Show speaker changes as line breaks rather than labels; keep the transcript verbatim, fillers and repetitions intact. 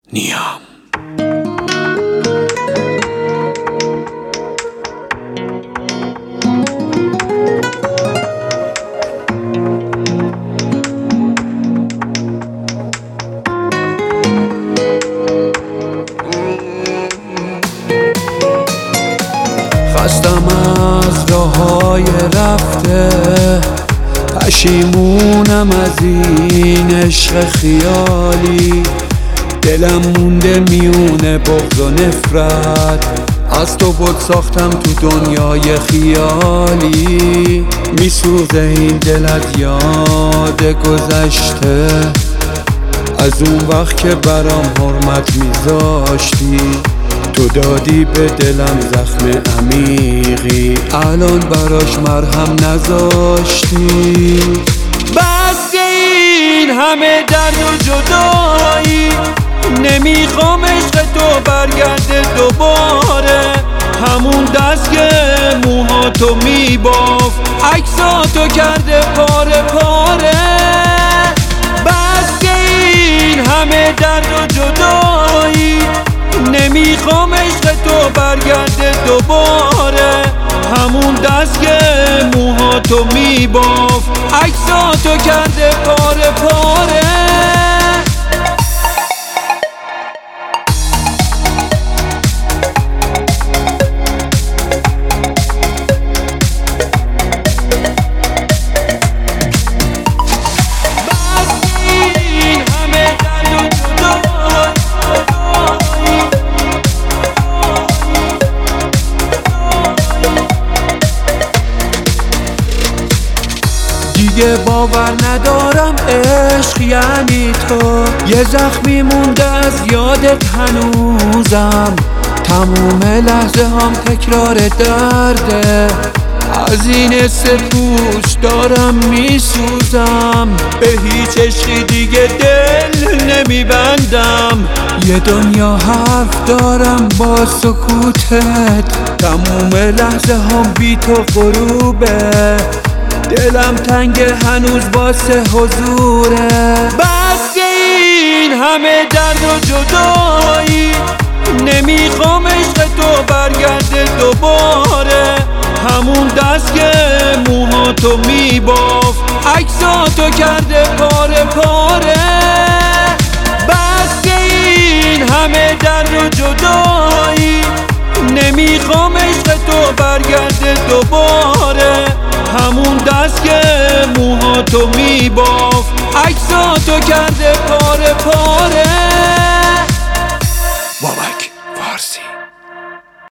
نیام. خستم از راه‌های رفته، پشیمونم از این عشق خیالی. دلم مونده میونه بغض و نفرت، از تو بود ساختم تو دنیای خیالی. میسوزه این دل از یاد گذشته، از اون وقت که برام حرمت میذاشتی. تو دادی به دلم زخم عمیقی، الان براش مرهم نذاشتی. بس این همه درد و جدایی، نمیخوام عشق تو برگرده دوباره. همون دست که موهاتو میبافت عکساتو کرده پاره پاره. بس این همه درد و جدایی، نمیخوام عشق تو برگرده دوباره. همون دست که موهاتو میبافت عکساتو کرده پاره پاره. دیگه باور ندارم عشق یعنی تو، یه زخمی مونده از یادت هنوزم. تموم لحظه هم تکرار درده، از این سپوش دارم میسوزم. به هیچ عشقی دیگه دل نمیبندم، یه دنیا حرف دارم با سکوتت. تموم لحظه هم بی تو غروبه، دلم تنگ هنوز واسه حضوره. بس این همه درد و جدایی، نمیخوام عشق تو برگرده دوباره. همون دست که موهاتو میبافت عکساتو کرده پاره پاره. بس این همه درد و جدایی، نمیخوام عشق تو برگرده دوباره. همون دست که موهاتو میبافت عکساتو کرده پاره پاره.
بابک فارسی.